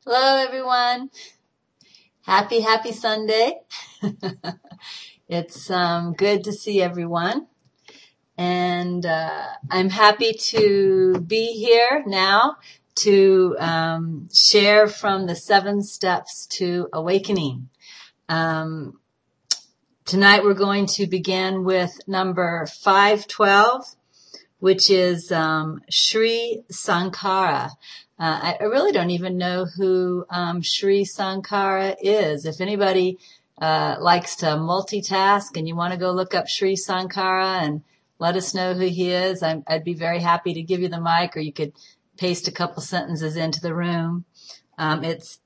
Hello, everyone. Happy Sunday. It's good to see everyone. And I'm happy to be here now to share from the 7 Steps to Awakening. Tonight we're going to begin with number 512, which is Sri Sankara. I really don't even know who Sri Sankara is. If anybody likes to multitask and you want to go look up Sri Sankara and let us know who he is, I'd be very happy to give you the mic, or you could paste a couple sentences into the room. It's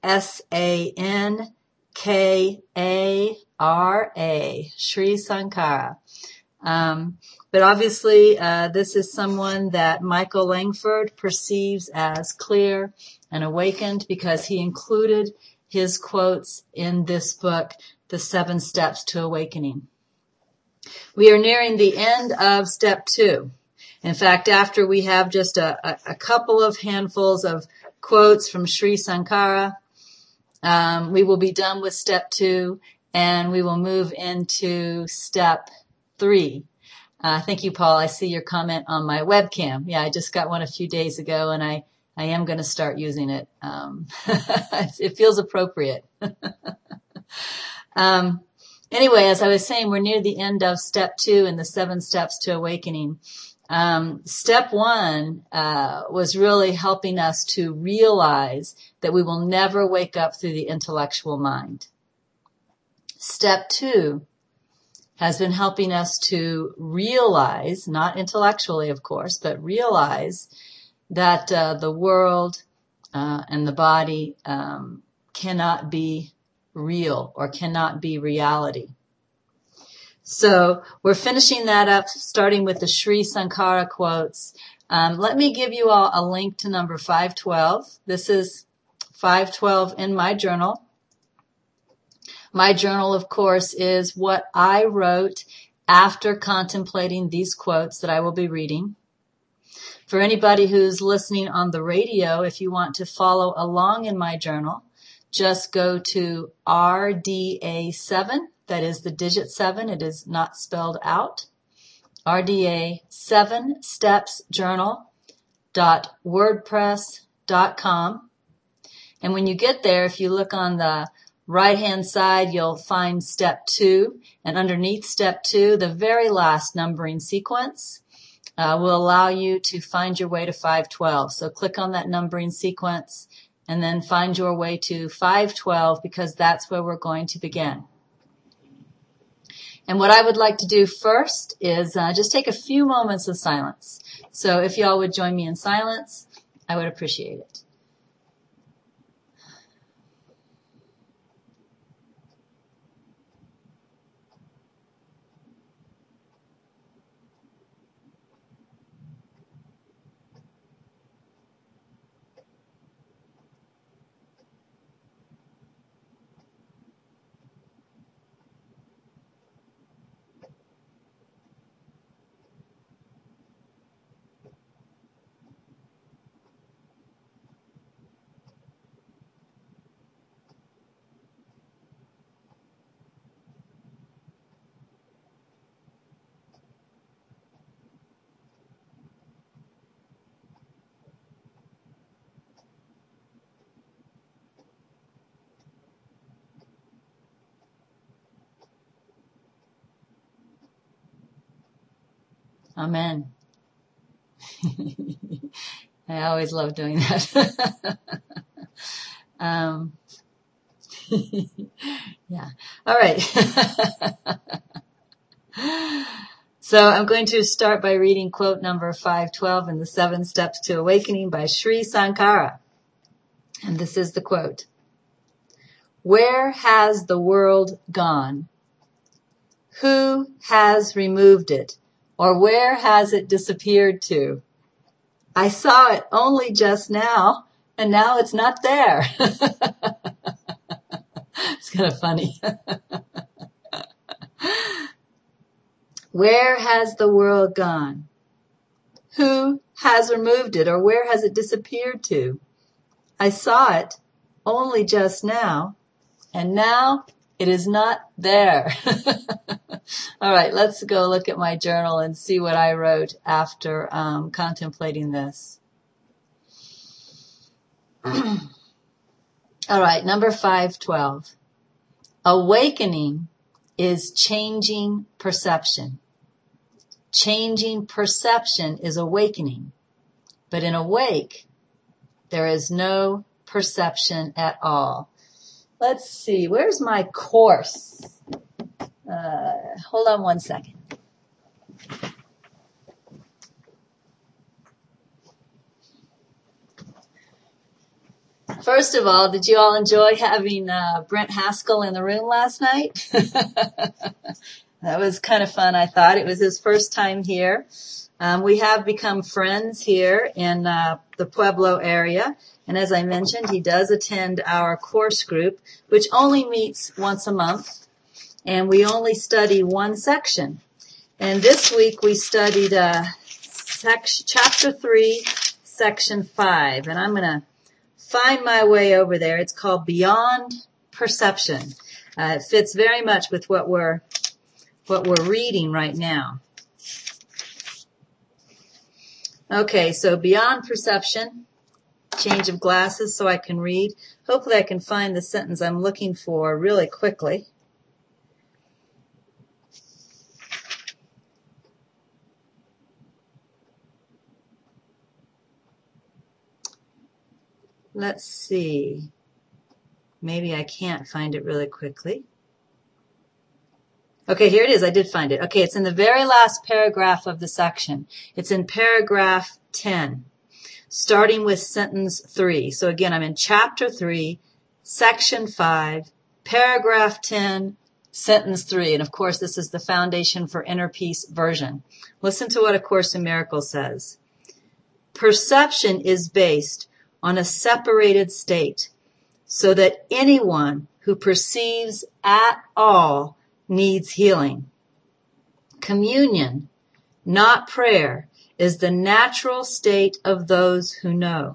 Sankara, Sri Sankara. But obviously, this is someone that Michael Langford perceives as clear and awakened because he included his quotes in this book, The 7 Steps to Awakening. We are nearing the end of step 2. In fact, after we have just a couple of handfuls of quotes from Sri Sankara, we will be done with step 2 and we will move into step 3. Thank you, Paul. I see your comment on my webcam. Yeah, I just got one a few days ago, and I am going to start using it. It feels appropriate. Anyway, as I was saying, we're near the end of step 2 in the 7 Steps to Awakening. Step 1 was really helping us to realize that we will never wake up through the intellectual mind. Step 2 has been helping us to realize, not intellectually, of course, but realize that the world and the body cannot be real or cannot be reality. So we're finishing that up, starting with the Sri Sankara quotes. Let me give you all a link to number 512. This is 512 in my journal. My journal, of course, is what I wrote after contemplating these quotes that I will be reading. For anybody who's listening on the radio, if you want to follow along in my journal, just go to RDA7, that is the digit 7, it is not spelled out, RDA7stepsjournal.wordpress.com. And when you get there, if you look on the right-hand side, you'll find step 2, and underneath step 2, the very last numbering sequence will allow you to find your way to 512. So click on that numbering sequence and then find your way to 512, because that's where we're going to begin. And what I would like to do first is just take a few moments of silence. So if y'all would join me in silence, I would appreciate it. Amen. I always love doing that. Yeah. All right. So I'm going to start by reading quote number 512 in the 7 Steps to Awakening by Sri Sankara. And this is the quote. Where has the world gone? Who has removed it? Or where has it disappeared to? I saw it only just now, and now it's not there. It's kind of funny. Where has the world gone? Who has removed it, or where has it disappeared to? I saw it only just now, and now it is not there. All right, let's go look at my journal and see what I wrote after contemplating this. All right, number 512. Awakening is changing perception. Changing perception is awakening. But in awake, there is no perception at all. Let's see, where's my course? Hold on one second. First of all, did you all enjoy having Brent Haskell in the room last night? That was kind of fun, I thought. It was his first time here. We have become friends here in the Pueblo area. And as I mentioned, he does attend our course group, which only meets once a month. And we only study one section. And this week we studied chapter 3, section 5. And I'm going to find my way over there. It's called Beyond Perception. It fits very much with what we're reading right now. Okay, so Beyond Perception, change of glasses so I can read. Hopefully I can find the sentence I'm looking for really quickly. Let's see. Maybe I can't find it really quickly. Okay, here it is. I did find it. Okay, it's in the very last paragraph of the section. It's in paragraph 10, starting with sentence 3. So again, I'm in chapter 3, section 5, paragraph 10, sentence 3. And of course, this is the Foundation for Inner Peace version. Listen to what A Course in Miracles says. Perception is based on a separated state, so that anyone who perceives at all needs healing. Communion, not prayer, is the natural state of those who know.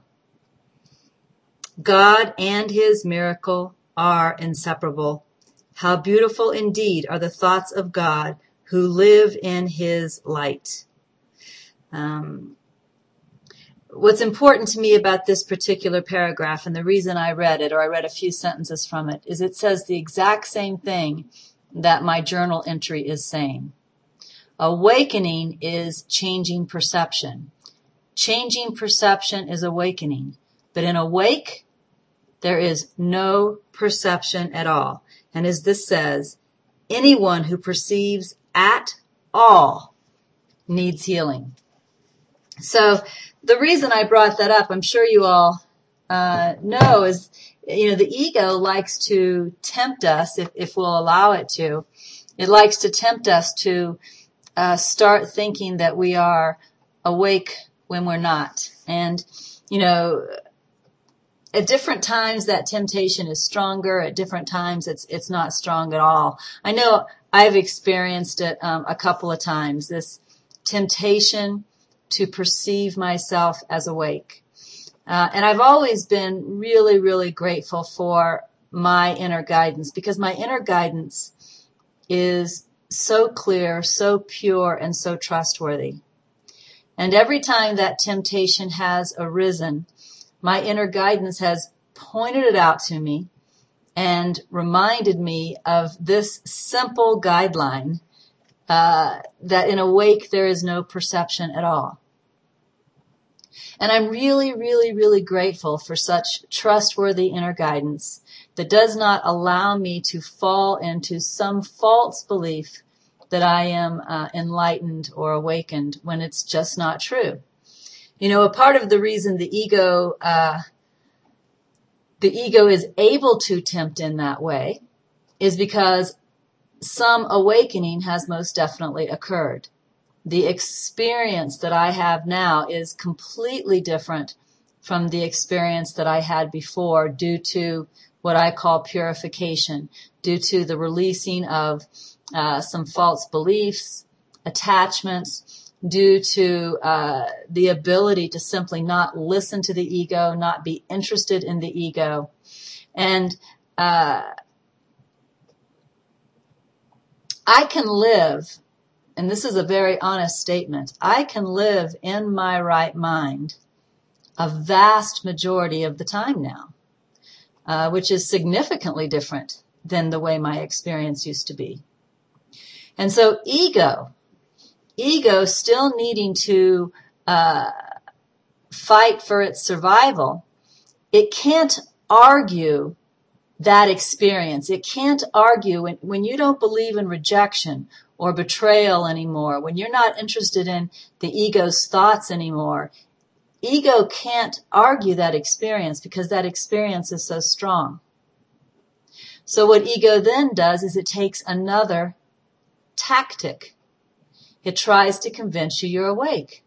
God and his miracle are inseparable. How beautiful indeed are the thoughts of God who live in his light. What's important to me about this particular paragraph, and the reason I read it, or I read a few sentences from it, is it says the exact same thing that my journal entry is saying. Awakening is changing perception. Changing perception is awakening. But in awake, there is no perception at all. And as this says, anyone who perceives at all needs healing. So the reason I brought that up, I'm sure you all know, is, the ego likes to tempt us, if we'll allow it to. It likes to tempt us to start thinking that we are awake when we're not. And, at different times that temptation is stronger. At different times it's not strong at all. I know I've experienced it a couple of times, this temptation to perceive myself as awake. And I've always been really, really grateful for my inner guidance, because my inner guidance is so clear, so pure, and so trustworthy. And every time that temptation has arisen, my inner guidance has pointed it out to me and reminded me of this simple guideline, that in awake there is no perception at all. And I'm really, really, really grateful for such trustworthy inner guidance that does not allow me to fall into some false belief that I am enlightened or awakened when it's just not true. A part of the reason the ego is able to tempt in that way is because some awakening has most definitely occurred. The experience that I have now is completely different from the experience that I had before, due to what I call purification, due to the releasing of some false beliefs, attachments, due to the ability to simply not listen to the ego, not be interested in the ego. And I can live, and this is a very honest statement, I can live in my right mind a vast majority of the time now, which is significantly different than the way my experience used to be. And so ego still needing to fight for its survival, it can't argue that experience. It can't argue when you don't believe in rejection or betrayal anymore, when you're not interested in the ego's thoughts anymore. Ego can't argue that experience because that experience is so strong. So what ego then does is it takes another tactic. It tries to convince you you're awake.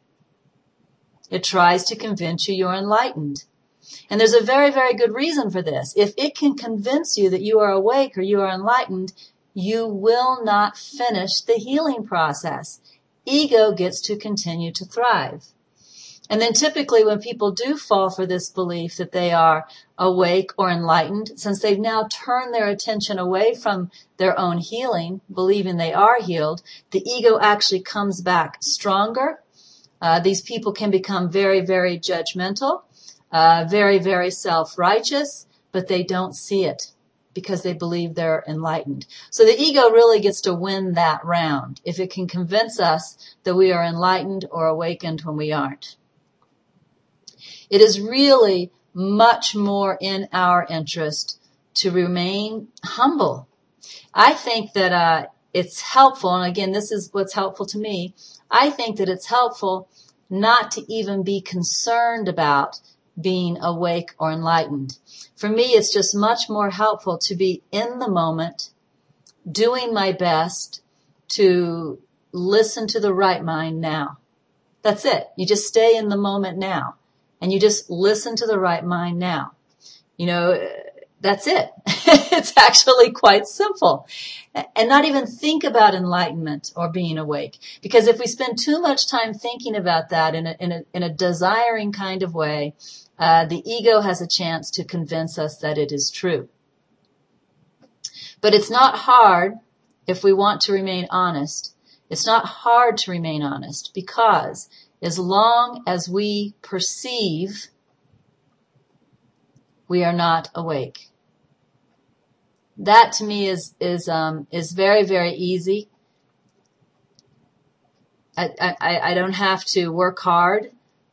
It tries to convince you you're enlightened. And there's a very, very good reason for this. If it can convince you that you are awake or you are enlightened, you will not finish the healing process. Ego gets to continue to thrive. And then typically when people do fall for this belief that they are awake or enlightened, since they've now turned their attention away from their own healing, believing they are healed, the ego actually comes back stronger. These people can become very, very judgmental, very, very self-righteous, but they don't see it because they believe they're enlightened. So the ego really gets to win that round if it can convince us that we are enlightened or awakened when we aren't. It is really much more in our interest to remain humble. I think that it's helpful, and again, this is what's helpful to me. I think that it's helpful not to even be concerned about being awake or enlightened. For me, it's just much more helpful to be in the moment, doing my best to listen to the right mind now. That's it. You just stay in the moment now. And you just listen to the right mind now. You know, that's it. It's actually quite simple. And not even think about enlightenment or being awake. Because if we spend too much time thinking about that in a desiring kind of way, the ego has a chance to convince us that it is true. But it's not hard if we want to remain honest. It's not hard to remain honest because as long as we perceive, we are not awake. That to me is very, very easy. I don't have to work hard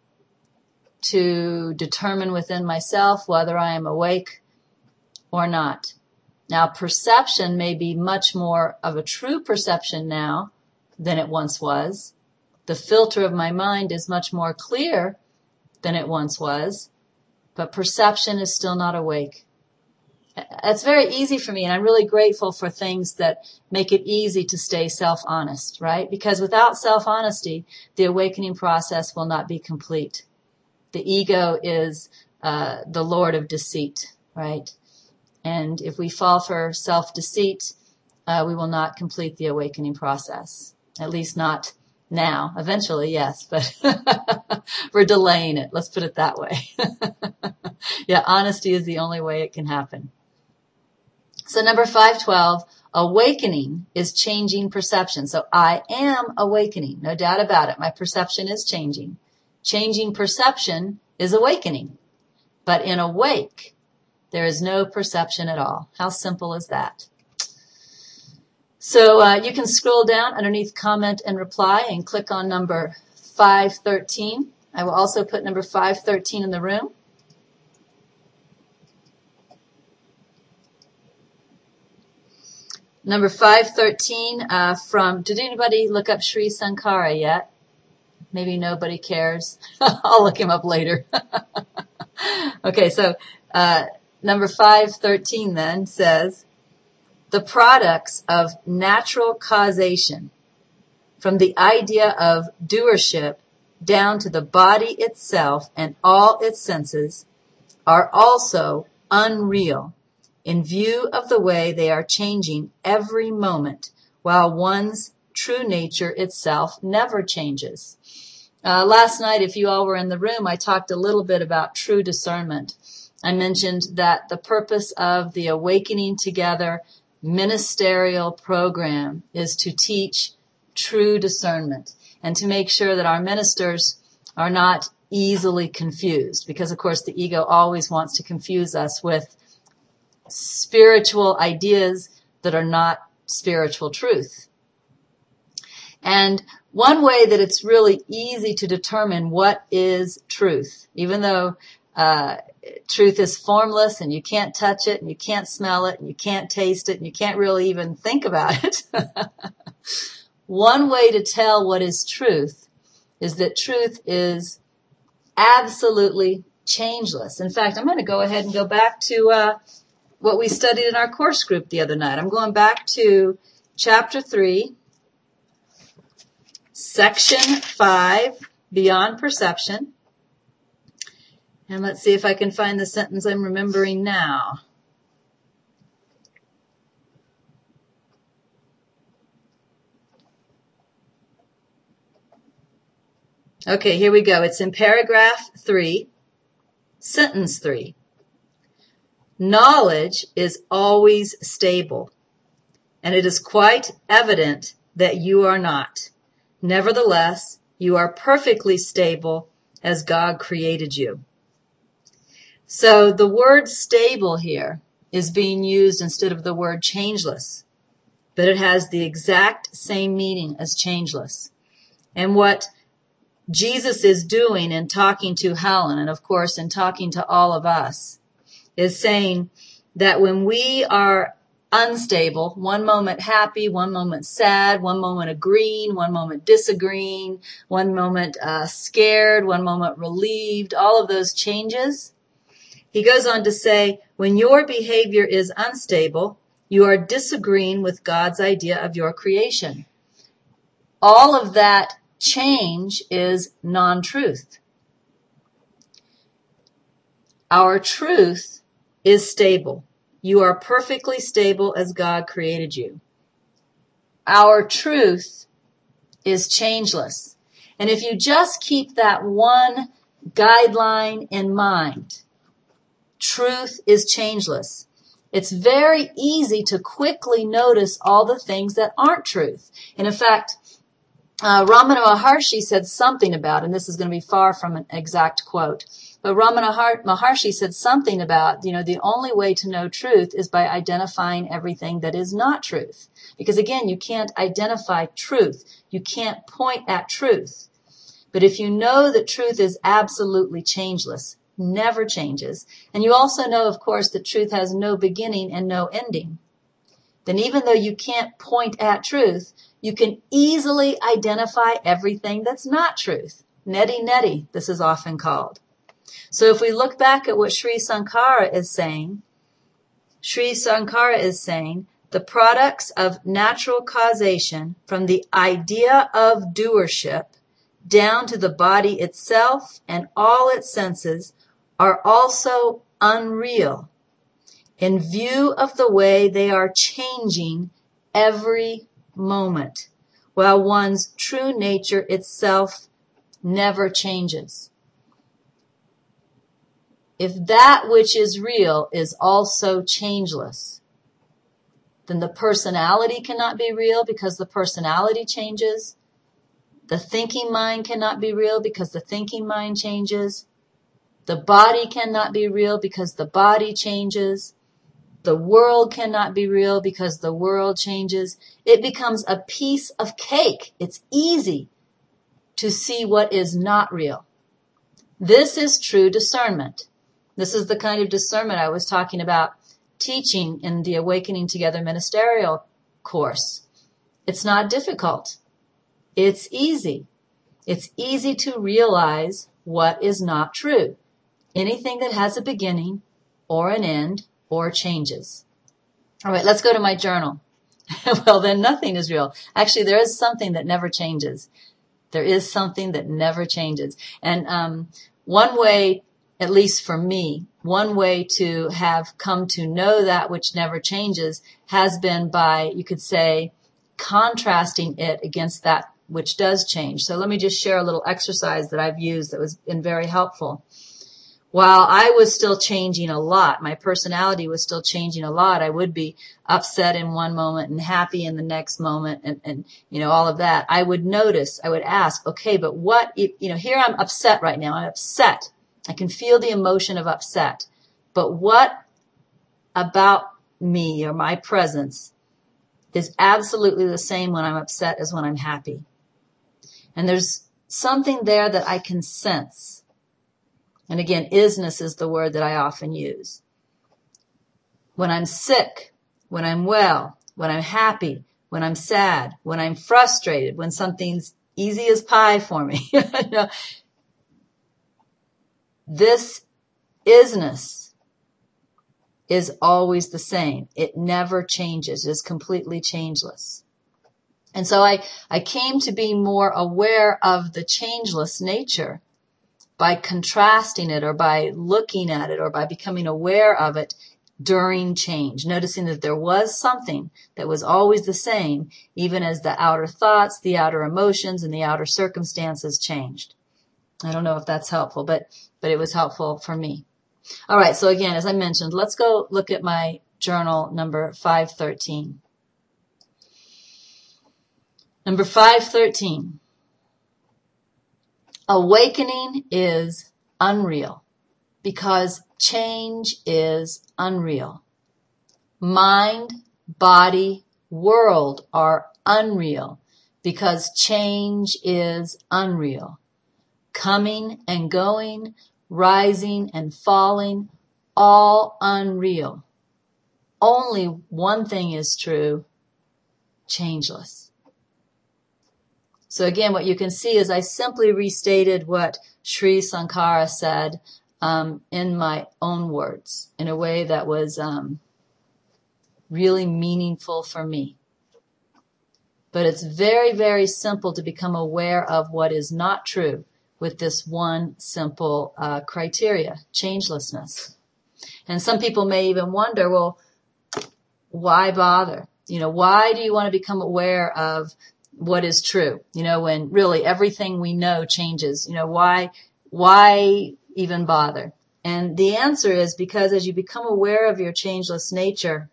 to determine within myself whether I am awake or not. Now, perception may be much more of a true perception now than it once was. The filter of my mind is much more clear than it once was, but perception is still not awake. It's very easy for me, and I'm really grateful for things that make it easy to stay self-honest, right? Because without self-honesty, the awakening process will not be complete. The ego is the lord of deceit, right? And if we fall for self-deceit, we will not complete the awakening process, at least not now. Eventually, yes, but we're delaying it. Let's put it that way. Yeah, honesty is the only way it can happen. So number 512, awakening is changing perception. So I am awakening, no doubt about it. My perception is changing. Changing perception is awakening. But in awake, there is no perception at all. How simple is that? So you can scroll down underneath comment and reply and click on number 513. I will also put number 513 in the room. Number 513 did anybody look up Sri Sankara yet? Maybe nobody cares. I'll look him up later. Okay, so number 513 then says, the products of natural causation, from the idea of doership down to the body itself and all its senses, are also unreal in view of the way they are changing every moment while one's true nature itself never changes. Last night, if you all were in the room, I talked a little bit about true discernment. I mentioned that the purpose of the Awakening Together ministerial program is to teach true discernment and to make sure that our ministers are not easily confused, because of course the ego always wants to confuse us with spiritual ideas that are not spiritual truth. And one way that it's really easy to determine what is truth, even though truth is formless and you can't touch it and you can't smell it and you can't taste it and you can't really even think about it. One way to tell what is truth is that truth is absolutely changeless. In fact, I'm going to go ahead and go back to what we studied in our course group the other night. I'm going back to chapter 3, section 5, Beyond Perception. And let's see if I can find the sentence I'm remembering now. Okay, here we go. It's in paragraph 3, sentence 3. Knowledge is always stable, and it is quite evident that you are not. Nevertheless, you are perfectly stable as God created you. So the word stable here is being used instead of the word changeless, but it has the exact same meaning as changeless. And what Jesus is doing in talking to Helen, and of course in talking to all of us, is saying that when we are unstable, one moment happy, one moment sad, one moment agreeing, one moment disagreeing, one moment scared, one moment relieved, all of those changes. He goes on to say, when your behavior is unstable, you are disagreeing with God's idea of your creation. All of that change is non-truth. Our truth is stable. You are perfectly stable as God created you. Our truth is changeless. And if you just keep that one guideline in mind, truth is changeless. It's very easy to quickly notice all the things that aren't truth. And in fact, Ramana Maharshi said something about, and this is going to be far from an exact quote, but Ramana Maharshi said something about, the only way to know truth is by identifying everything that is not truth. Because again, you can't identify truth. You can't point at truth. But if you know that truth is absolutely changeless, never changes, and you also know, of course, that truth has no beginning and no ending, then even though you can't point at truth, you can easily identify everything that's not truth. Neti, this is often called. So if we look back at what Sri Sankara is saying, the products of natural causation from the idea of doership down to the body itself and all its senses are also unreal in view of the way they are changing every moment, while one's true nature itself never changes. If that which is real is also changeless, then the personality cannot be real because the personality changes. The thinking mind cannot be real because the thinking mind changes. The body cannot be real because the body changes. The world cannot be real because the world changes. It becomes a piece of cake. It's easy to see what is not real. This is true discernment. This is the kind of discernment I was talking about teaching in the Awakening Together ministerial course. It's not difficult. It's easy. It's easy to realize what is not true. Anything that has a beginning or an end or changes. All right, let's go to my journal. Well, then nothing is real. Actually, there is something that never changes. There is something that never changes. And one way, at least for me, one way to have come to know that which never changes has been by, you could say, contrasting it against that which does change. So let me just share a little exercise that I've used that was been very helpful. While I was still changing a lot, my personality was still changing a lot. I would be upset in one moment and happy in the next moment and all of that. I would notice, I would ask, okay, but what, here I'm upset right now. I'm upset. I can feel the emotion of upset. But what about me or my presence is absolutely the same when I'm upset as when I'm happy? And there's something there that I can sense. And again, isness is the word that I often use. When I'm sick, when I'm well, when I'm happy, when I'm sad, when I'm frustrated, when something's easy as pie for me. This isness is always the same. It never changes. It is completely changeless. And so I came to be more aware of the changeless nature by contrasting it or by looking at it or by becoming aware of it during change, noticing that there was something that was always the same, even as the outer thoughts, the outer emotions, and the outer circumstances changed. I don't know if that's helpful, but it was helpful for me. All right, so again, as I mentioned, let's go look at my journal number 513. Number 513. Awakening is unreal because change is unreal. Mind, body, world are unreal because change is unreal. Coming and going, rising and falling, all unreal. Only one thing is true, changeless. So again, what you can see is I simply restated what Sri Sankara said in my own words in a way that was really meaningful for me. But it's very, very simple to become aware of what is not true with this one simple criteria, changelessness. And some people may even wonder, well, why bother? Why do you want to become aware of what is true? When really everything we know changes, why even bother? And the answer is because as you become aware of your changeless nature,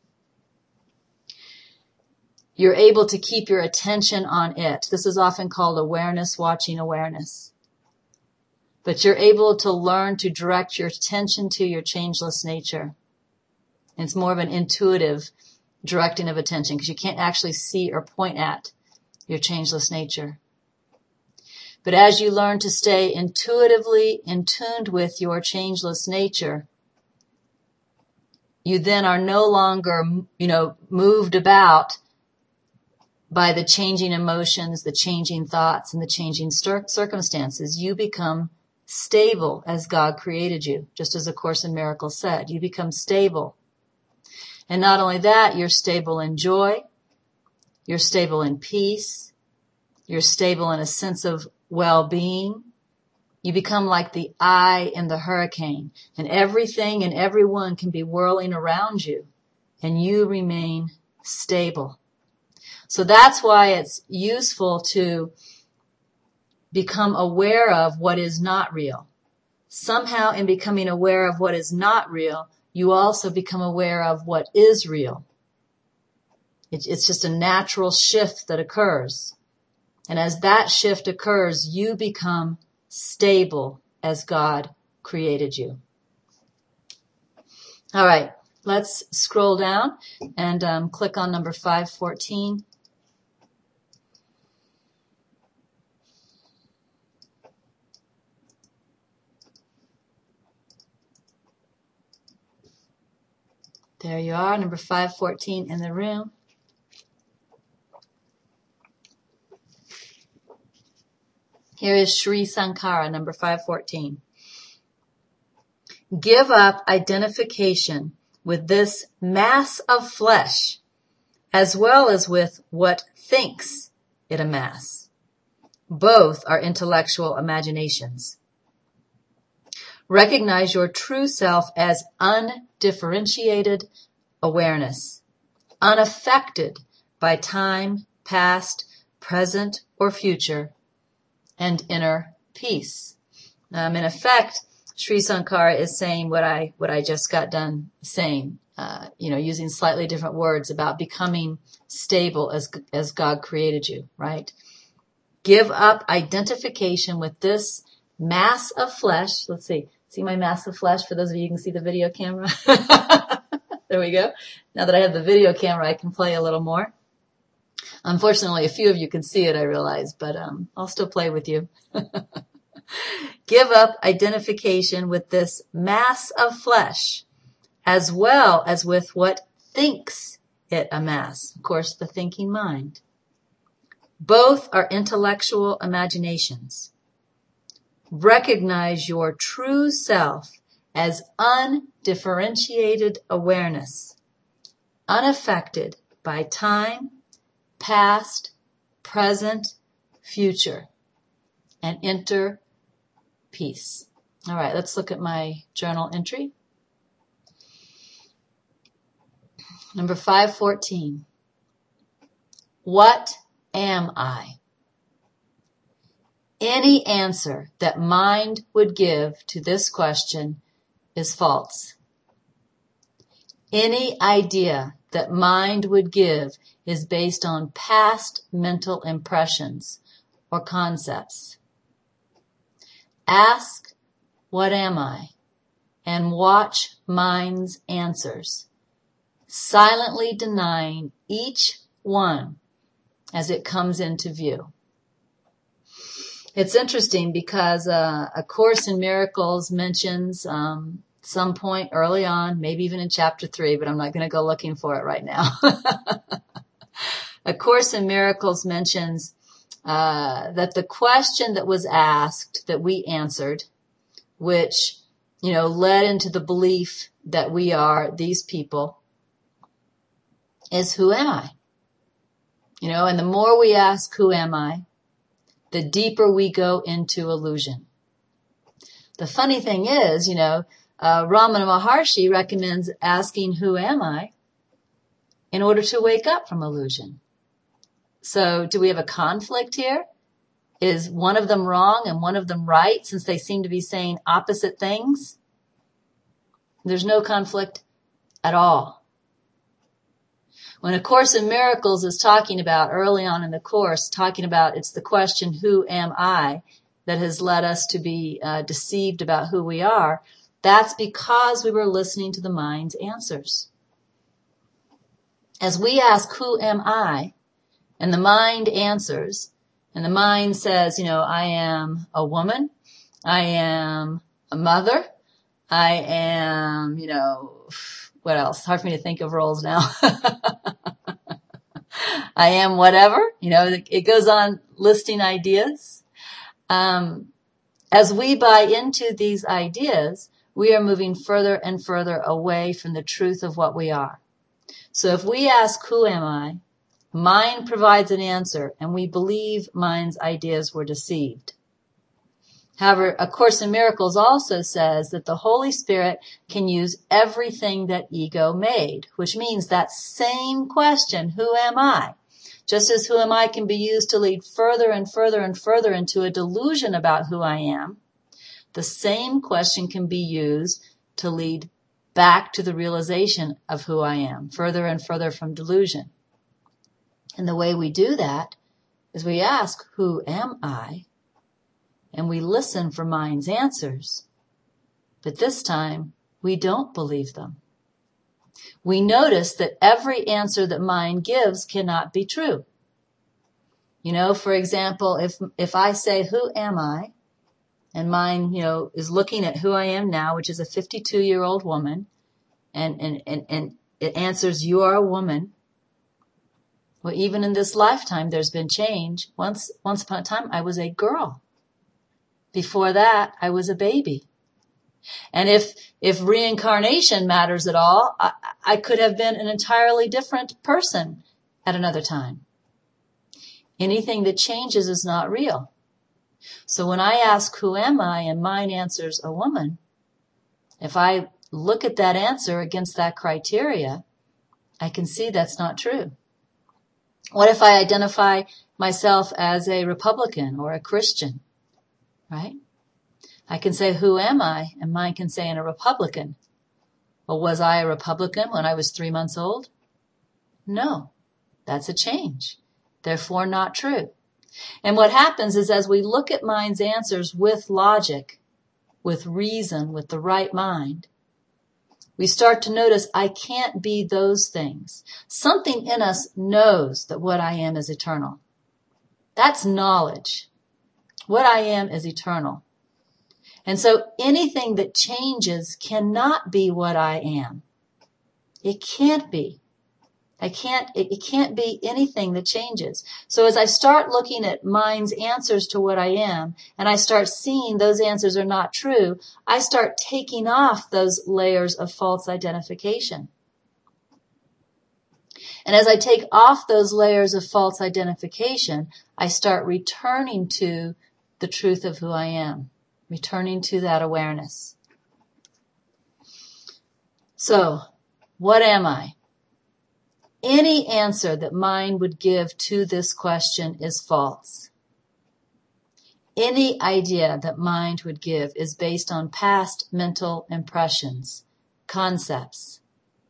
you're able to keep your attention on it. This is often called awareness, watching awareness. But you're able to learn to direct your attention to your changeless nature. And it's more of an intuitive directing of attention because you can't actually see or point at your changeless nature. But as you learn to stay intuitively in tuned with your changeless nature, you then are no longer, moved about by the changing emotions, the changing thoughts, and the changing circumstances. You become stable as God created you, just as A Course in Miracles said. You become stable. And not only that, you're stable in joy, you're stable in peace, you're stable in a sense of well-being. You become like the eye in the hurricane, and everything and everyone can be whirling around you, and you remain stable. So that's why it's useful to become aware of what is not real. Somehow in becoming aware of what is not real, you also become aware of what is real. It's just a natural shift that occurs. And as that shift occurs, you become stable as God created you. All right, let's scroll down and click on number 514. There you are, number 514 in the room. Here is Sri Sankara, number 514. Give up identification with this mass of flesh, as well as with what thinks it a mass. Both are intellectual imaginations. Recognize your true self as undifferentiated awareness, unaffected by time, past, present, or future, and inner peace. In effect, Sri Sankara is saying what I just got done saying, using slightly different words about becoming stable as God created you, right? Give up identification with this mass of flesh. Let's see my mass of flesh for those of you who can see the video camera. There we go. Now that I have the video camera, I can play a little more. Unfortunately, a few of you can see it, I realize, but I'll still play with you. Give up identification with this mass of flesh, as well as with what thinks it a mass. Of course, the thinking mind. Both are intellectual imaginations. Recognize your true self as undifferentiated awareness, unaffected by time, past, present, future, and enter peace. All right, let's look at my journal entry. Number 514. What am I? Any answer that mind would give to this question is false. Any idea that mind would give is based on past mental impressions or concepts. Ask, what am I? And watch mind's answers, silently denying each one as it comes into view. It's interesting because A Course in Miracles mentions some point early on, maybe even in chapter 3, but I'm not going to go looking for it right now. A Course in Miracles mentions that the question that was asked that we answered, which, led into the belief that we are these people, is who am I? And the more we ask, who am I, the deeper we go into illusion. The funny thing is, Ramana Maharshi recommends asking, who am I, in order to wake up from illusion. So do we have a conflict here? Is one of them wrong and one of them right, since they seem to be saying opposite things? There's no conflict at all. When A Course in Miracles is talking about, early on in the Course, talking about it's the question, who am I, that has led us to be deceived about who we are, that's because we were listening to the mind's answers. As we ask, who am I, and the mind answers, and the mind says, I am a woman, I am a mother, I am, what else? Hard for me to think of roles now. I am whatever, it goes on listing ideas. As we buy into these ideas, we are moving further and further away from the truth of what we are. So if we ask, who am I? Mind provides an answer, and we believe mind's ideas were deceived. However, A Course in Miracles also says that the Holy Spirit can use everything that ego made, which means that same question, who am I? Just as who am I can be used to lead further and further and further into a delusion about who I am, the same question can be used to lead back to the realization of who I am, further and further from delusion. And the way we do that is we ask, who am I? And we listen for mind's answers. But this time, we don't believe them. We notice that every answer that mind gives cannot be true. For example, if I say, who am I? And mind, is looking at who I am now, which is a 52-year-old woman, and it answers, you are a woman. Well, even in this lifetime, there's been change. Once upon a time, I was a girl. Before that, I was a baby. And if reincarnation matters at all, I could have been an entirely different person at another time. Anything that changes is not real. So when I ask, who am I? And mind answers, a woman. If I look at that answer against that criteria, I can see that's not true. What if I identify myself as a Republican or a Christian, right? I can say, who am I? And mine can say, I'm a Republican. Well, was I a Republican when I was 3 months old? No, that's a change. Therefore, not true. And what happens is as we look at mind's answers with logic, with reason, with the right mind, we start to notice I can't be those things. Something in us knows that what I am is eternal. That's knowledge. What I am is eternal. And so anything that changes cannot be what I am. It can't be. It can't be anything that changes. So as I start looking at mind's answers to what I am, and I start seeing those answers are not true, I start taking off those layers of false identification. And as I take off those layers of false identification, I start returning to the truth of who I am, returning to that awareness. So, what am I? Any answer that mind would give to this question is false. Any idea that mind would give is based on past mental impressions, concepts.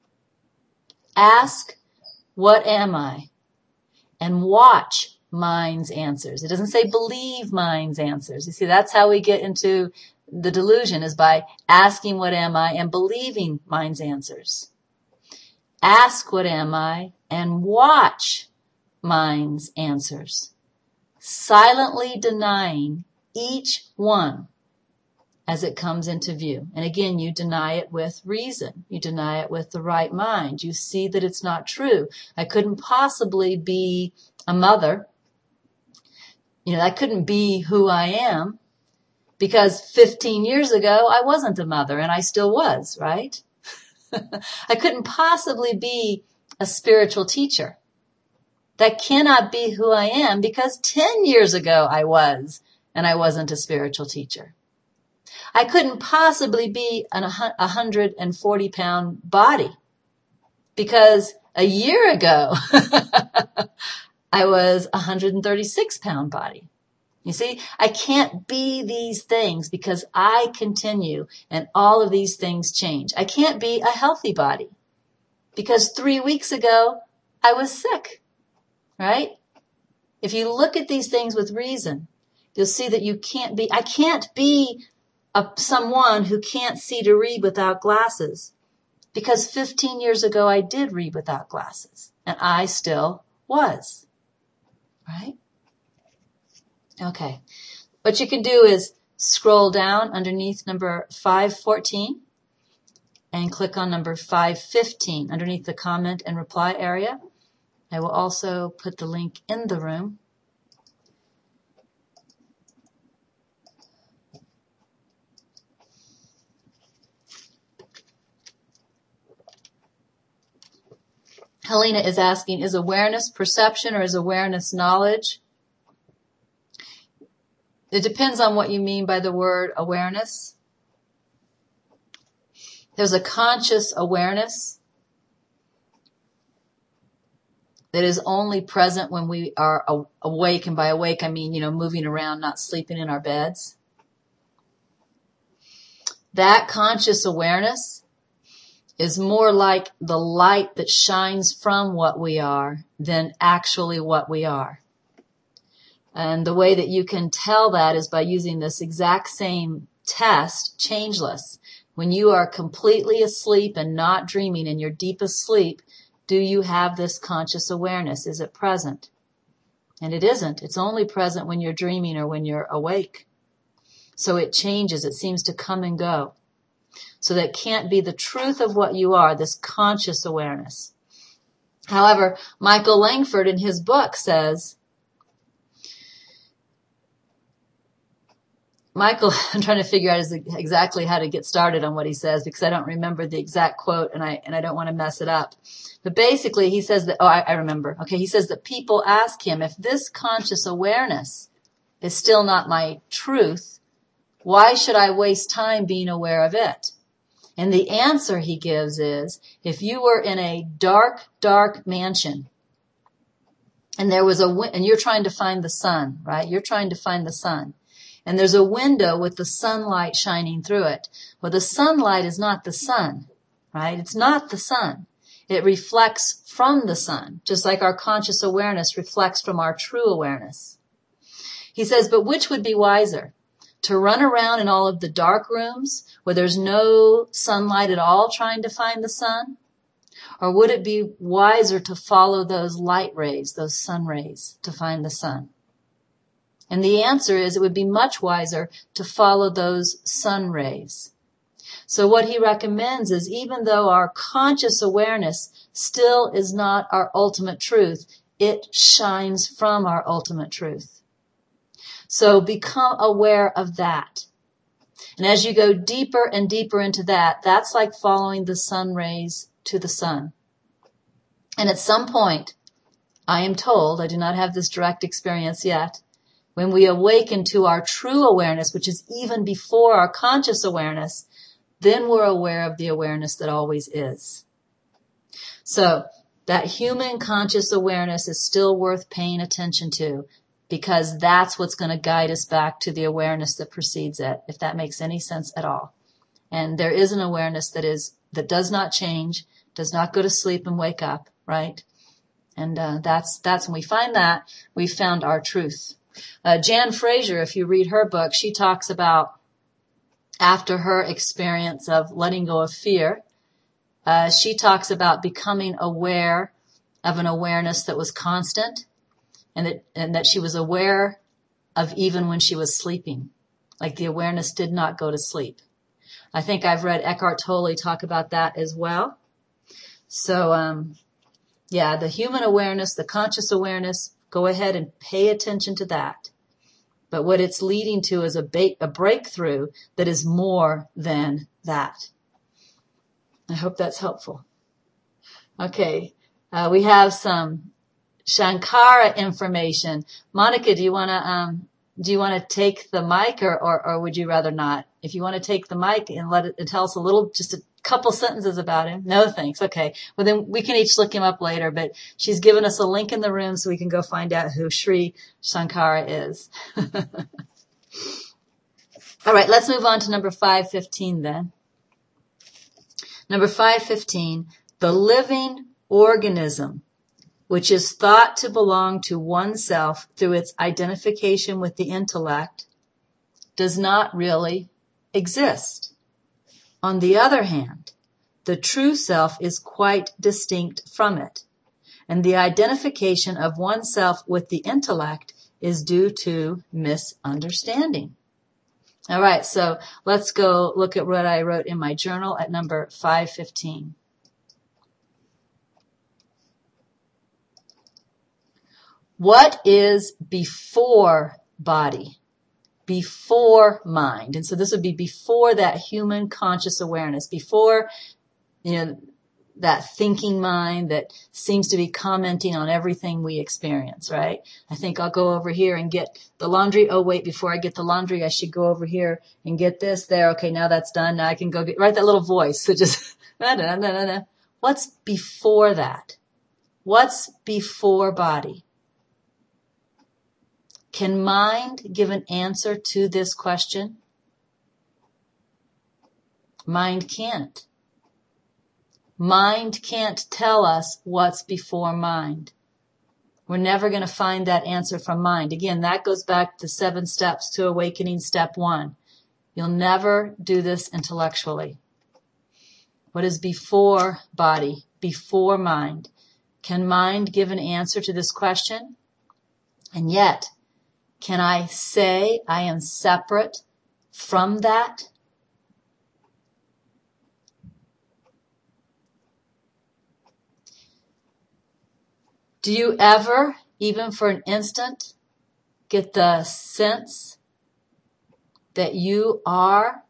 Ask, what am I? And watch mind's answers. It doesn't say believe mind's answers. You see, that's how we get into the delusion, is by asking what am I and believing mind's answers. Ask what am I and watch mind's answers, silently denying each one as it comes into view. And again, you deny it with reason. You deny it with the right mind. You see that it's not true. I couldn't possibly be a mother. I couldn't be who I am because 15 years ago I wasn't a mother and I still was, right? I couldn't possibly be a spiritual teacher. That cannot be who I am because 10 years ago I was, and I wasn't a spiritual teacher. I couldn't possibly be a 140-pound body because a year ago I was a 136-pound body. You see, I can't be these things because I continue and all of these things change. I can't be a healthy body because 3 weeks ago I was sick, right? If you look at these things with reason, you'll see that I can't be someone who can't see to read without glasses because 15 years ago I did read without glasses and I still was, right? Okay. What you can do is scroll down underneath number 514 and click on number 515 underneath the comment and reply area. I will also put the link in the room. Helena is asking, is awareness perception or is awareness knowledge? It depends on what you mean by the word awareness. There's a conscious awareness that is only present when we are awake. And by awake, I mean, moving around, not sleeping in our beds. That conscious awareness is more like the light that shines from what we are than actually what we are. And the way that you can tell that is by using this exact same test, changeless. When you are completely asleep and not dreaming in your deepest sleep, do you have this conscious awareness? Is it present? And it isn't. It's only present when you're dreaming or when you're awake. So it changes. It seems to come and go. So that can't be the truth of what you are, this conscious awareness. However, Michael Langford in his book says, I'm trying to figure out exactly how to get started on what he says because I don't remember the exact quote and I don't want to mess it up. But basically he says that, I remember. Okay, he says that people ask him, if this conscious awareness is still not my truth, why should I waste time being aware of it? And the answer he gives is, if you were in a dark, dark mansion And and you're trying to find the sun, right? You're trying to find the sun. And there's a window with the sunlight shining through it. Well, the sunlight is not the sun, right? It's not the sun. It reflects from the sun, just like our conscious awareness reflects from our true awareness. He says, but which would be wiser? To run around in all of the dark rooms where there's no sunlight at all trying to find the sun? Or would it be wiser to follow those light rays, those sun rays, to find the sun? And the answer is it would be much wiser to follow those sun rays. So what he recommends is even though our conscious awareness still is not our ultimate truth, it shines from our ultimate truth. So become aware of that. And as you go deeper and deeper into that, that's like following the sun rays to the sun. And at some point, I am told, I do not have this direct experience yet, when we awaken to our true awareness, which is even before our conscious awareness, then we're aware of the awareness that always is. So that human conscious awareness is still worth paying attention to because that's what's going to guide us back to the awareness that precedes it, if that makes any sense at all. And there is an awareness that does not change, does not go to sleep and wake up, right? And that's when we find that, we've found our truth. Jan Fraser, if you read her book, she talks about after her experience of letting go of fear, she talks about becoming aware of an awareness that was constant and that she was aware of even when she was sleeping. Like the awareness did not go to sleep. I think I've read Eckhart Tolle talk about that as well. So, the human awareness, the conscious awareness, go ahead and pay attention to that. But what it's leading to is a breakthrough that is more than that. I hope that's helpful. Okay, we have some Shankara information. Monica, do you want to take the mic or would you rather not? If you want to take the mic and tell us just a couple sentences about him. No, thanks. Okay. Well, then we can each look him up later, but she's given us a link in the room so we can go find out who Sri Shankara is. All right. Let's move on to number 515 then. Number 515, the living organism, which is thought to belong to oneself through its identification with the intellect, does not really exist. On the other hand, the true self is quite distinct from it, and the identification of oneself with the intellect is due to misunderstanding. All right, so let's go look at what I wrote in my journal at number 515. What is before body? Before mind. And so this would be before that human conscious awareness, before, that thinking mind that seems to be commenting on everything we experience, right? I think I'll go over here and get the laundry. Oh, wait, before I get the laundry, I should go over here and get this there. Okay, now that's done. Now I can go right? That little voice. So just, no. What's before that? What's before body? Can mind give an answer to this question? Mind can't. Mind can't tell us what's before mind. We're never going to find that answer from mind. Again, that goes back to 7 steps to awakening step 1. You'll never do this intellectually. What is before body, before mind? Can mind give an answer to this question? And yet, can I say I am separate from that? Do you ever, even for an instant, get the sense that you are,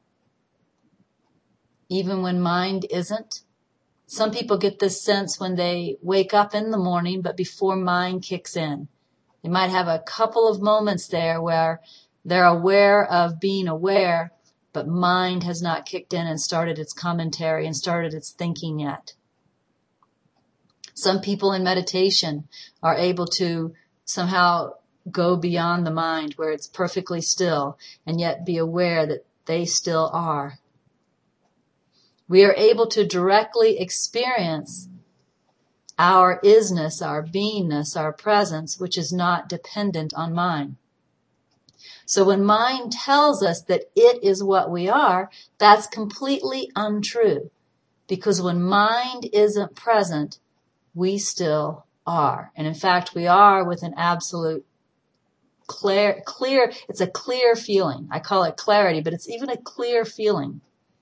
even when mind isn't? Some people get this sense when they wake up in the morning, but before mind kicks in. They might have a couple of moments there where they're aware of being aware, but mind has not kicked in and started its commentary and started its thinking yet. Some people in meditation are able to somehow go beyond the mind where it's perfectly still and yet be aware that they still are. We are able to directly experience our isness, our beingness, our presence, which is not dependent on mind. So when mind tells us that it is what we are, that's completely untrue. Because when mind isn't present, we still are. And in fact, we are with an absolute clear, it's a clear feeling. I call it clarity, but it's even a clear feeling.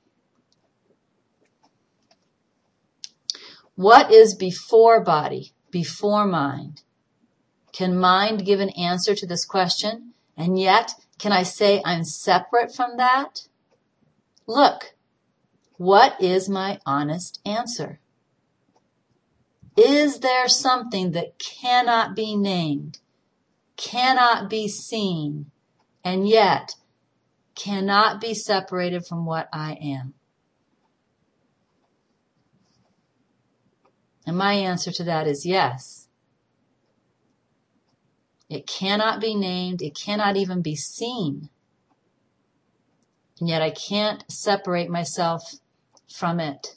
What is before body, before mind? Can mind give an answer to this question? And yet, can I say I'm separate from that? Look, what is my honest answer? Is there something that cannot be named, cannot be seen, and yet cannot be separated from what I am? And my answer to that is yes. It cannot be named, it cannot even be seen. And yet I can't separate myself from it.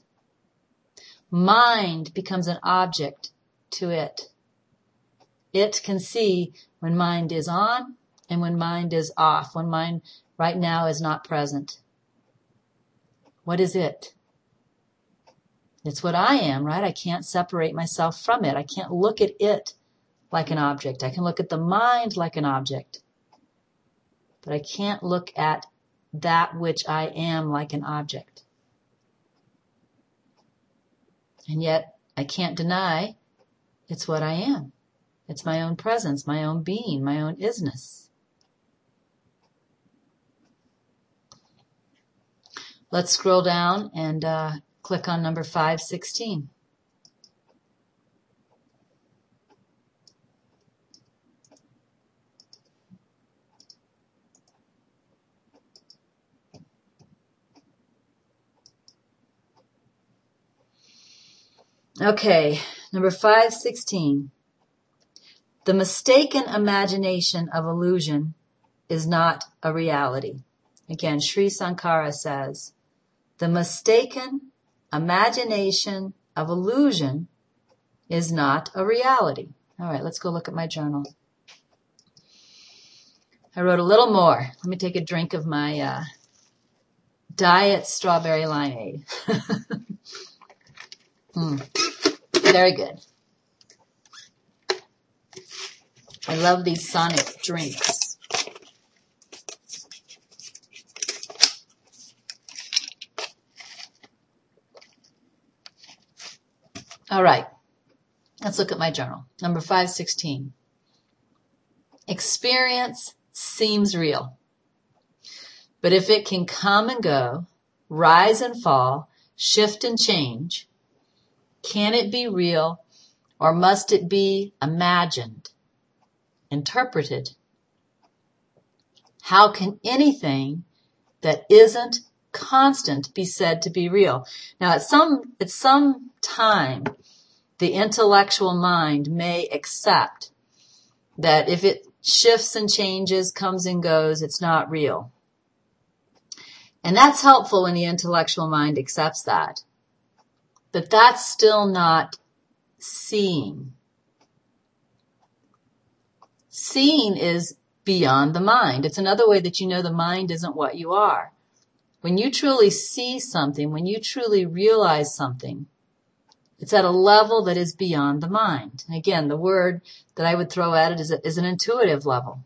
Mind becomes an object to it. It can see when mind is on and when mind is off, when mind right now is not present. What is it? It's what I am, right? I can't separate myself from it. I can't look at it like an object. I can look at the mind like an object, but I can't look at that which I am like an object. And yet I can't deny it's what I am. It's my own presence, my own being, my own isness. Let's scroll down and click on number 516. Okay, number 516. The mistaken imagination of illusion is not a reality. Again, Sri Sankara says, the mistaken imagination of illusion is not a reality. All right, let's go look at my journal. I wrote a little more. Let me take a drink of my diet strawberry limeade. Very good. I love these Sonic drinks. All right. Let's look at my journal. Number 516. Experience seems real. But if it can come and go, rise and fall, shift and change, can it be real or must it be imagined, interpreted? How can anything that isn't constant be said to be real? Now, at some time, the intellectual mind may accept that if it shifts and changes, comes and goes, it's not real. And that's helpful when the intellectual mind accepts that. But that's still not seeing. Seeing is beyond the mind. It's another way that you know the mind isn't what you are. When you truly see something, when you truly realize something, it's at a level that is beyond the mind. And again, the word that I would throw at it is an intuitive level.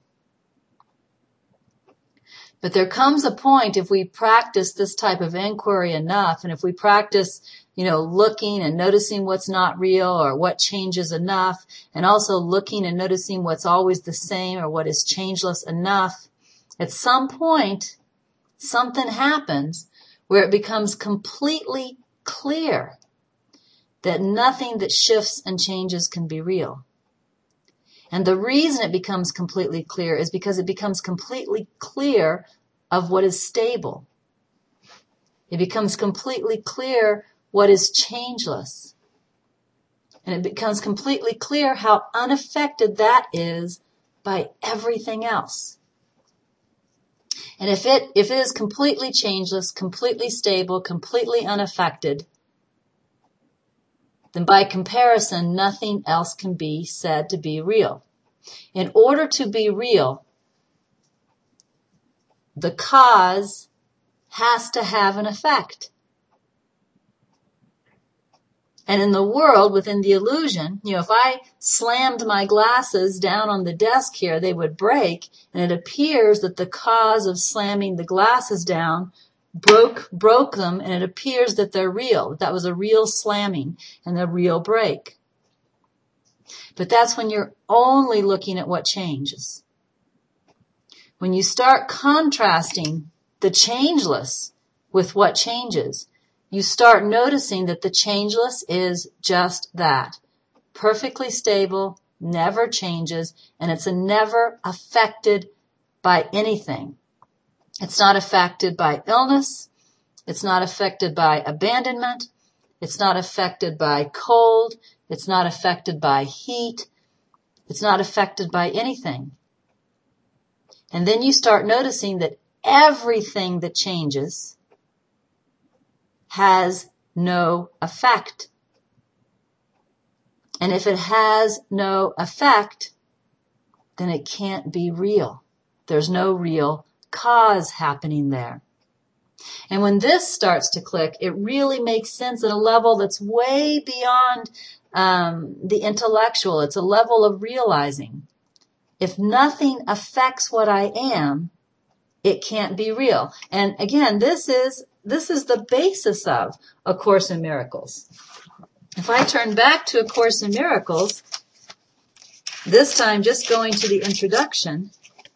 But there comes a point if we practice this type of inquiry enough, and if we practice, looking and noticing what's not real or what changes enough, and also looking and noticing what's always the same or what is changeless enough, at some point, something happens where it becomes completely clear that nothing that shifts and changes can be real. And the reason it becomes completely clear is because it becomes completely clear of what is stable. It becomes completely clear what is changeless. And it becomes completely clear how unaffected that is by everything else. And if it is completely changeless, completely stable, completely unaffected, then by comparison, nothing else can be said to be real. In order to be real, the cause has to have an effect. And in the world, within the illusion, if I slammed my glasses down on the desk here, they would break, and it appears that the cause of slamming the glasses down broke them, and it appears that they're real. That was a real slamming and a real break. But that's when you're only looking at what changes. When you start contrasting the changeless with what changes, you start noticing that the changeless is just that. Perfectly stable, never changes, and it's never affected by anything. It's not affected by illness. It's not affected by abandonment. It's not affected by cold. It's not affected by heat. It's not affected by anything. And then you start noticing that everything that changes has no effect. And if it has no effect, then it can't be real. There's no real cause happening there. And when this starts to click, it really makes sense at a level that's way beyond the intellectual. It's a level of realizing. If nothing affects what I am, it can't be real. And again, this is the basis of A Course in Miracles. If I turn back to A Course in Miracles, this time just going to the introduction,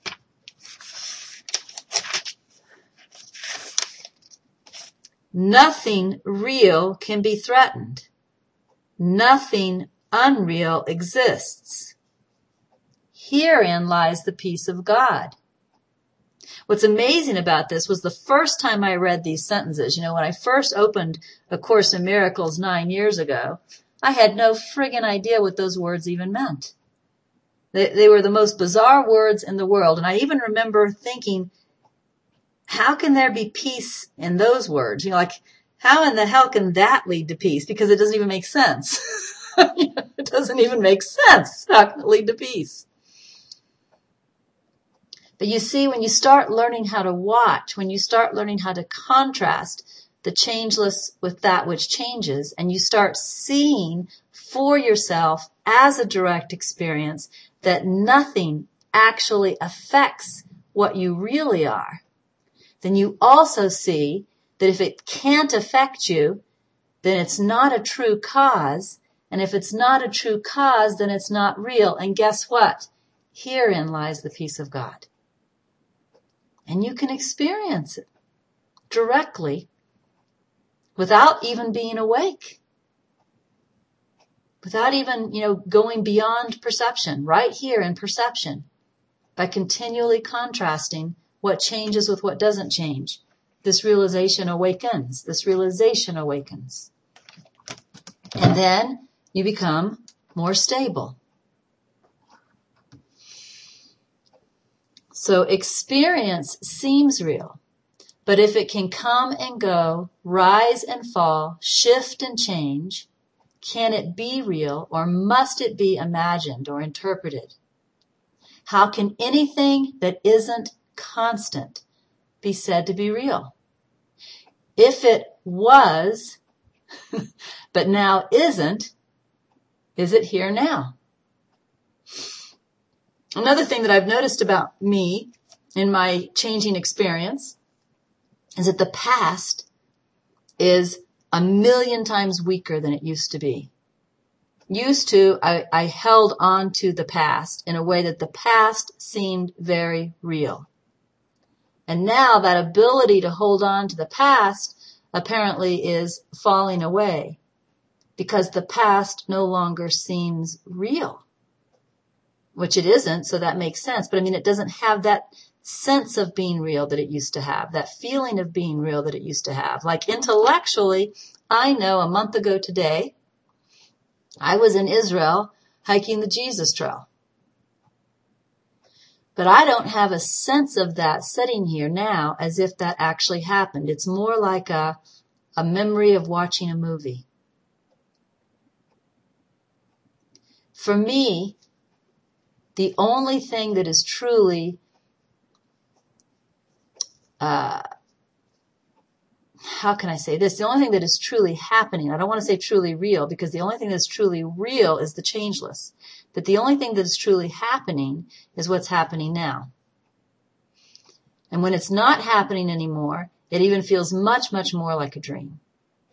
nothing real can be threatened. Nothing unreal exists. Herein lies the peace of God. What's amazing about this was the first time I read these sentences, when I first opened A Course in Miracles 9 years ago, I had no friggin' idea what those words even meant. They were the most bizarre words in the world. And I even remember thinking, how can there be peace in those words? How in the hell can that lead to peace? Because it doesn't even make sense. It doesn't even make sense. How can it lead to peace? But you see, when you start learning how to watch, when you start learning how to contrast the changeless with that which changes, and you start seeing for yourself as a direct experience that nothing actually affects what you really are, then you also see that if it can't affect you, then it's not a true cause. And if it's not a true cause, then it's not real. And guess what? Herein lies the peace of God. And you can experience it directly without even being awake. Without even, going beyond perception, right here in perception, by continually contrasting what changes with what doesn't change. This realization awakens. This realization awakens. And then you become more stable. So experience seems real, but if it can come and go, rise and fall, shift and change, can it be real, or must it be imagined or interpreted? How can anything that isn't constant be said to be real? If it was, but now isn't, is it here now? Another thing that I've noticed about me in my changing experience is that the past is 1,000,000 times weaker than it used to be. I held on to the past in a way that the past seemed very real. And now that ability to hold on to the past apparently is falling away because the past no longer seems real. Which it isn't, so that makes sense. But it doesn't have that sense of being real that it used to have, that feeling of being real that it used to have. Like intellectually, I know a month ago today I was in Israel hiking the Jesus Trail. But I don't have a sense of that sitting here now as if that actually happened. It's more like a memory of watching a movie. For me, the only thing that is truly, how can I say this? The only thing that is truly happening, I don't want to say truly real, because the only thing that's truly real is the changeless. But the only thing that is truly happening is what's happening now. And when it's not happening anymore, it even feels much, much more like a dream.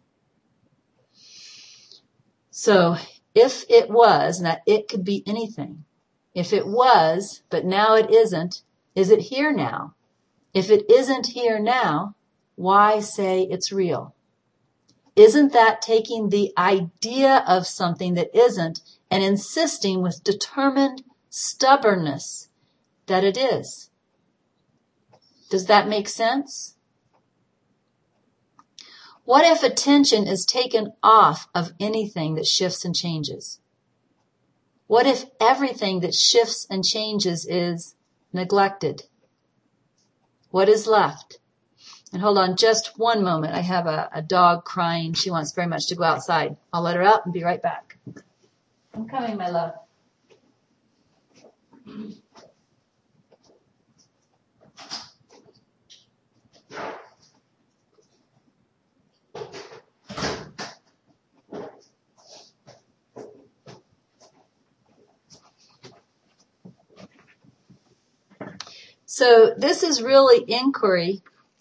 So if it was, and that it could be anything, if it was, but now it isn't, is it here now? If it isn't here now, why say it's real? Isn't that taking the idea of something that isn't and insisting with determined stubbornness that it is? Does that make sense? What if attention is taken off of anything that shifts and changes? What if everything that shifts and changes is neglected? What is left? And hold on just one moment. I have a dog crying. She wants very much to go outside. I'll let her out and be right back. I'm coming, my love. So this is really inquiry.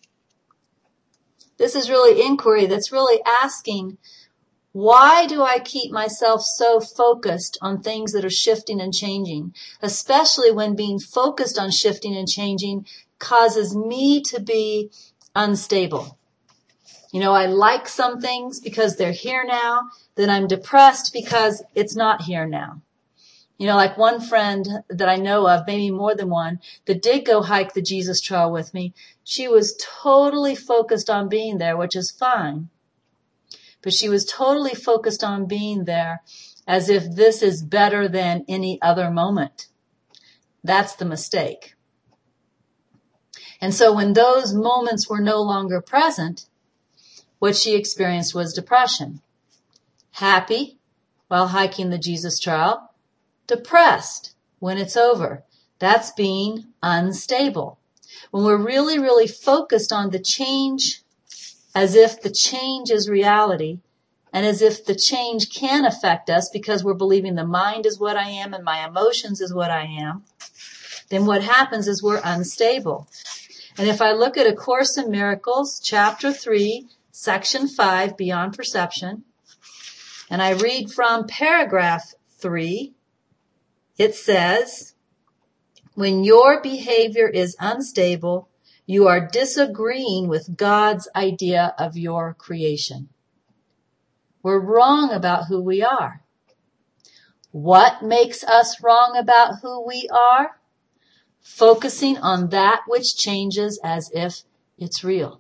This is really inquiry that's really asking, why do I keep myself so focused on things that are shifting and changing, especially when being focused on shifting and changing causes me to be unstable? You know, I like some things because they're here now, then I'm depressed because it's not here now. You know, like one friend that I know of, maybe more than one, that did go hike the Jesus Trail with me, she was totally focused on being there, which is fine. But she was totally focused on being there as if this is better than any other moment. That's the mistake. And so when those moments were no longer present, what she experienced was depression. Happy while hiking the Jesus Trail, depressed when it's over. That's being unstable. When we're really, really focused on the change as if the change is reality and as if the change can affect us because we're believing the mind is what I am and my emotions is what I am, then what happens is we're unstable. And if I look at A Course in Miracles, chapter 3, section 5, Beyond Perception, and I read from paragraph 3, it says, when your behavior is unstable, you are disagreeing with God's idea of your creation. We're wrong about who we are. What makes us wrong about who we are? Focusing on that which changes as if it's real.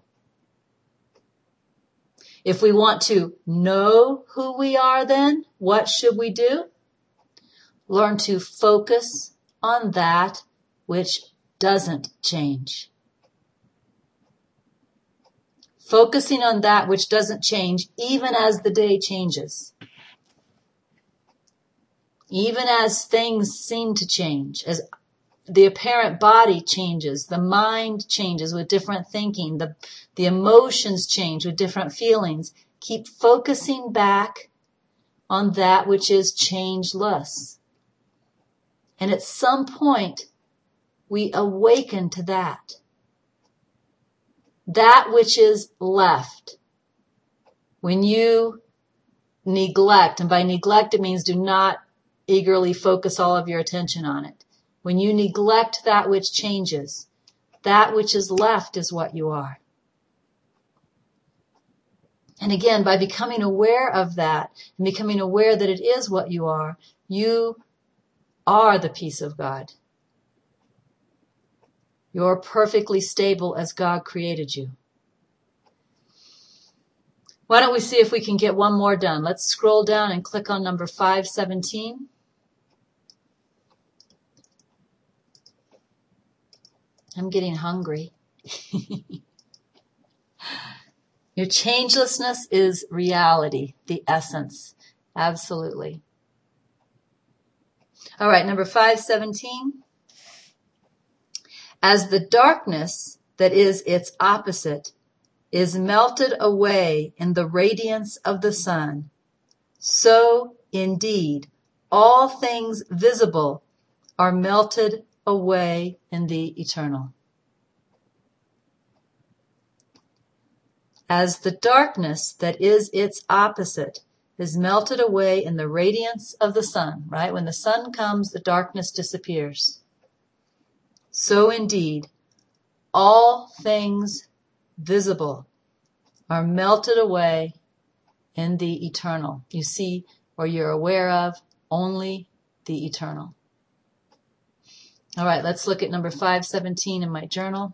If we want to know who we are, then what should we do? Learn to focus on that which doesn't change. Focusing on that which doesn't change even as the day changes. Even as things seem to change, as the apparent body changes, the mind changes with different thinking, the emotions change with different feelings. Keep focusing back on that which is changeless. And at some point, we awaken to that. That which is left. When you neglect, and by neglect it means do not eagerly focus all of your attention on it. When you neglect that which changes, that which is left is what you are. And again, by becoming aware of that and becoming aware that it is what you are the peace of God. You're perfectly stable as God created you. Why don't we see if we can get one more done? Let's scroll down and click on number 517. I'm getting hungry. Your changelessness is reality, the essence. Absolutely. All right, number 517. As the darkness that is its opposite is melted away in the radiance of the sun, so indeed all things visible are melted away in the eternal. As the darkness that is its opposite is melted away in the radiance of the sun, right? When the sun comes, the darkness disappears. So indeed, all things visible are melted away in the eternal. You see, or you're aware of, only the eternal. All right, let's look at number 517 in my journal.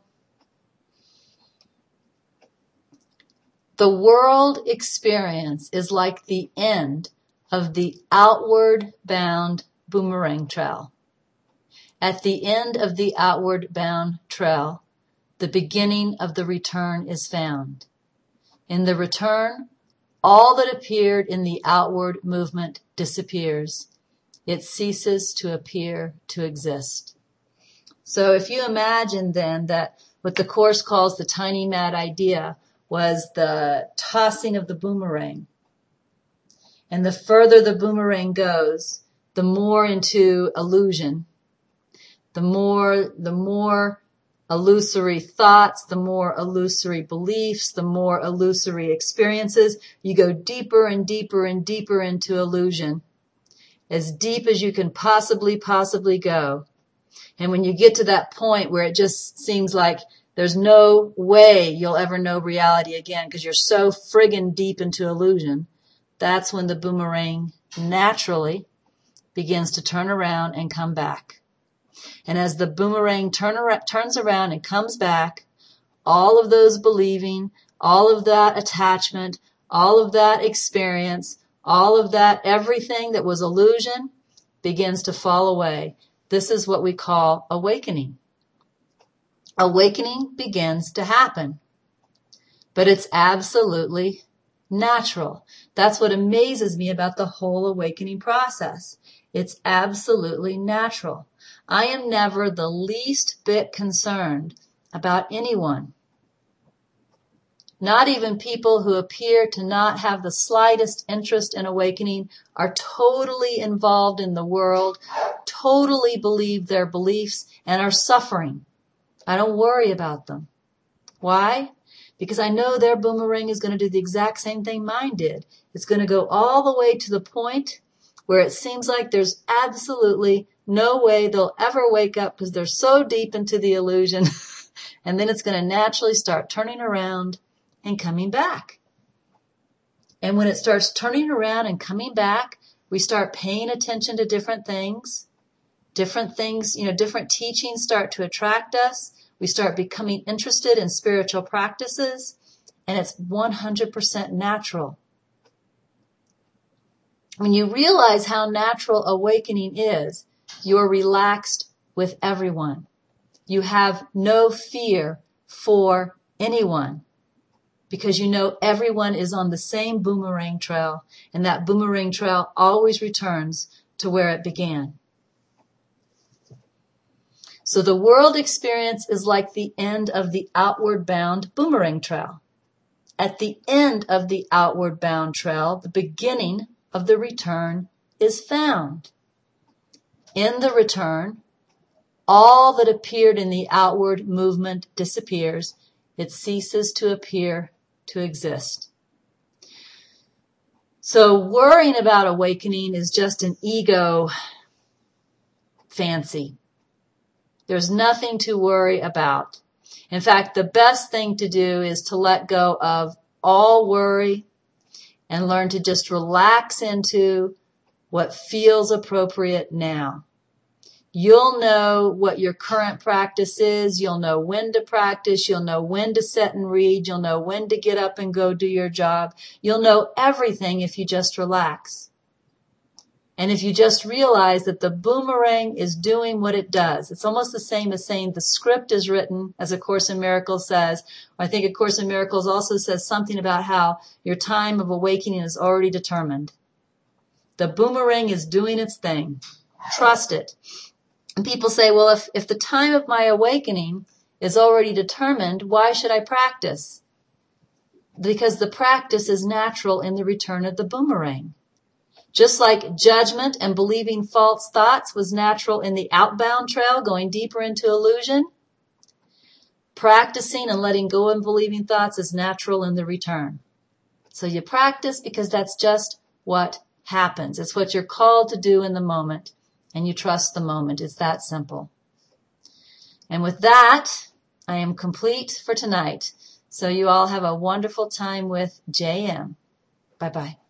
The world experience is like the end of the outward bound boomerang trail. At the end of the outward bound trail, the beginning of the return is found. In the return, all that appeared in the outward movement disappears. It ceases to appear to exist. So if you imagine then that what the Course calls the tiny mad idea was the tossing of the boomerang. And the further the boomerang goes, the more into illusion, the more illusory thoughts, the more illusory beliefs, the more illusory experiences. You go deeper and deeper and deeper into illusion, as deep as you can possibly go. And when you get to that point where it just seems like there's no way you'll ever know reality again because you're so friggin' deep into illusion, that's when the boomerang naturally begins to turn around and come back. And as the boomerang turns around and comes back, all of those believing, all of that attachment, all of that experience, all of that everything that was illusion begins to fall away. This is what we call awakening. Awakening begins to happen, but it's absolutely natural. That's what amazes me about the whole awakening process. It's absolutely natural. I am never the least bit concerned about anyone, not even people who appear to not have the slightest interest in awakening, are totally involved in the world, totally believe their beliefs, and are suffering. I don't worry about them. Why? Because I know their boomerang is going to do the exact same thing mine did. It's going to go all the way to the point where it seems like there's absolutely no way they'll ever wake up because they're so deep into the illusion. And then it's going to naturally start turning around and coming back. And when it starts turning around and coming back, we start paying attention to different things, different teachings start to attract us. We start becoming interested in spiritual practices, and it's 100% natural. When you realize how natural awakening is, you're relaxed with everyone. You have no fear for anyone because you know everyone is on the same boomerang trail, and that boomerang trail always returns to where it began. So the world experience is like the end of the outward bound boomerang trail. At the end of the outward bound trail, the beginning of the return is found. In the return, all that appeared in the outward movement disappears. It ceases to appear to exist. So worrying about awakening is just an ego fancy. There's nothing to worry about. In fact, the best thing to do is to let go of all worry and learn to just relax into what feels appropriate now. You'll know what your current practice is. You'll know when to practice. You'll know when to sit and read. You'll know when to get up and go do your job. You'll know everything if you just relax. And if you just realize that the boomerang is doing what it does. It's almost the same as saying the script is written, as A Course in Miracles says. I think A Course in Miracles also says something about how your time of awakening is already determined. The boomerang is doing its thing. Trust it. And people say, well, if the time of my awakening is already determined, why should I practice? Because the practice is natural in the return of the boomerang. Just like judgment and believing false thoughts was natural in the outbound trail, going deeper into illusion, practicing and letting go of believing thoughts is natural in the return. So you practice because that's just what happens. It's what you're called to do in the moment. And you trust the moment. It's that simple. And with that, I am complete for tonight. So you all have a wonderful time with JM. Bye-bye.